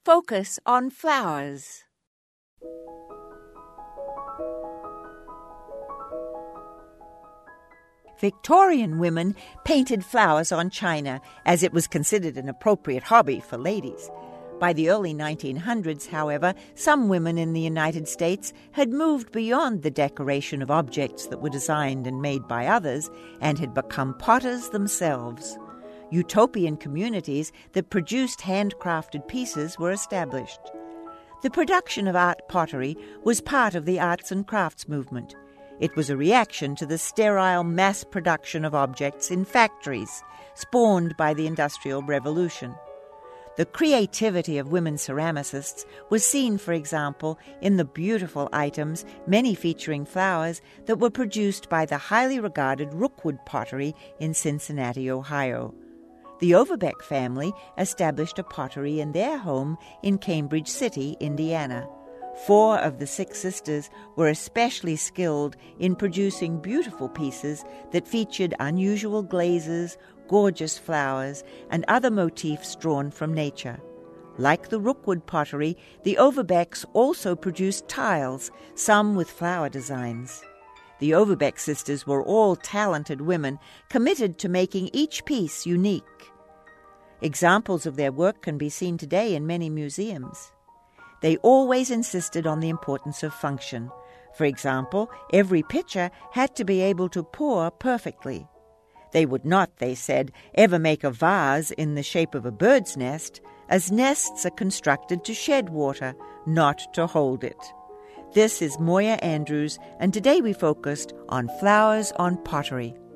focus on flowers. Victorian women painted flowers on china as it was considered an appropriate hobby for ladies. By the early 1900s, however, some women in the United States had moved beyond the decoration of objects that were designed and made by others and had become potters themselves. Utopian communities that produced handcrafted pieces were established. The production of art pottery was part of the arts and crafts movement. It was a reaction to the sterile mass production of objects in factories, spawned by the Industrial Revolution. The creativity of women ceramicists was seen, for example, in the beautiful items, many featuring flowers, that were produced by the highly regarded Rookwood pottery in Cincinnati, Ohio. The Overbeck family established a pottery in their home in Cambridge City, Indiana. 4 of the 6 sisters were especially skilled in producing beautiful pieces that featured unusual glazes, gorgeous flowers, and other motifs drawn from nature. Like the Rookwood pottery, the Overbecks also produced tiles, some with flower designs. The Overbeck sisters were all talented women, committed to making each piece unique. Examples of their work can be seen today in many museums. They always insisted on the importance of function. For example, every pitcher had to be able to pour perfectly. They would not, they said, ever make a vase in the shape of a bird's nest, as nests are constructed to shed water, not to hold it. This is Moya Andrews, and today we focused on flowers on pottery.